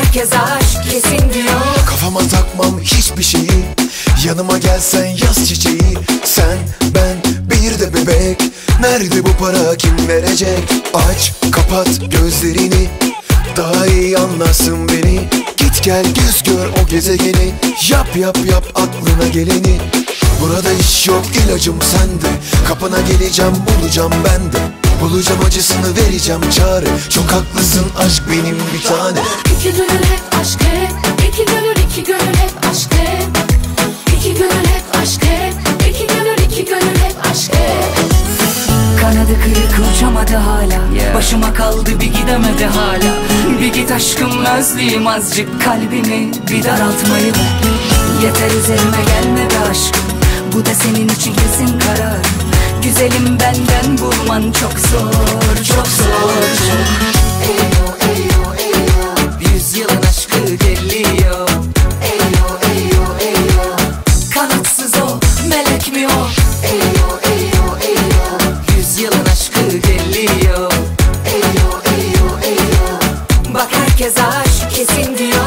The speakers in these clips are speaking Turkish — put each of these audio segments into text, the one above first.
herkes aşk kesin diyor. Kafama takmam hiçbir şeyi, yanıma gelsen yaz çiçeği. Sen, ben, bir de bebek. Nerede bu para, kim verecek? Aç, kapat gözlerini, daha iyi anlarsın beni. Git gel göz gör o gezegeni. Yap yap yap aklına geleni. Burada iş yok, ilacım sende. Kapına geleceğim, bulacağım ben de. Bulacağım acısını, vereceğim çare. Çok haklısın, aşk benim bir tane. İki gönül hep aşk hep. İki gönül, iki gönül hep aşk hep. İki gönül hep aşk hep. İki gönül, iki gönül hep aşk hep. Kanadı kırık uçamadı hala, başıma kaldı bir gidemedi hala. Bir git aşkım, özleyeyim azıcık kalbimi, bir daraltmayı ver. Yeter üzerime gelme be aşkım, bu da senin için kesin karar. Güzelim benden bulman çok zor, çok zor, çok. Eyo eyo eyo. 100 yılın aşkı geliyor. Eyo eyo eyo. Kanatsız o, melek mi o? Eyo eyo eyo. 100 yılın aşkı geliyor. Eyo eyo eyo. Bak Herkes aşk kesin diyor.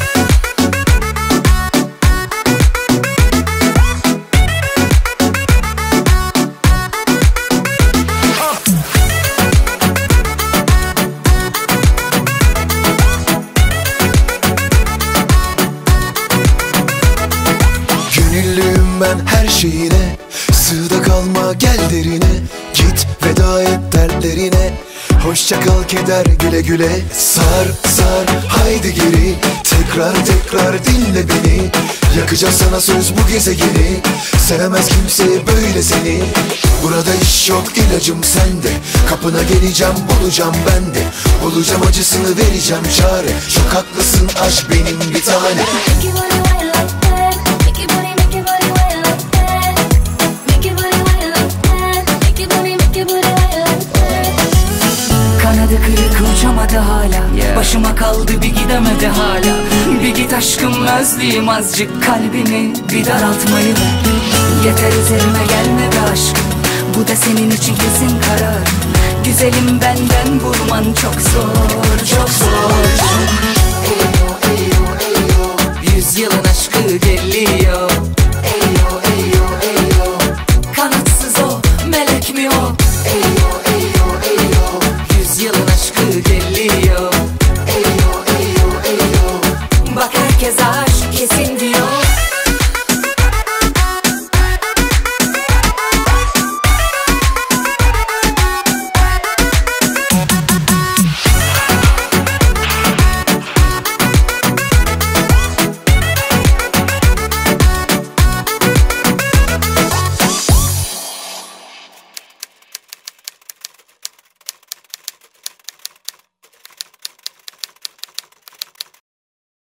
Gönüllüyüm ben her şeyine, sığda kalma gel derine. Git veda et dertlerine, hoşça kal keder güle güle. Sar sar haydi geri, tekrar tekrar dinle beni. Yakacağız sana söz bu gezegeni, sevemez kimse böyle seni. Burada iş yok, ilacım sende. Kapına geleceğim, bulacağım ben de. Bulacağım acısını, vereceğim çare. Çok haklısın, aşk benim bir tane. Make your body wine like that. Make your body, make your body wine like that. Make your body wine like that. Make your body, make your body wine like that. kanadı kırık uçamadı hala, başıma kaldı bir gidemedi hala. Bir git aşkım, özleyeyim azıcık kalbimi, bir daraltmayı ver. Yeter üzerime gelme be aşkım, bu da senin için kesin karar. Güzelim benden bulman çok zor, çok zor, çok. Eyo eyo eyo. 100 yılın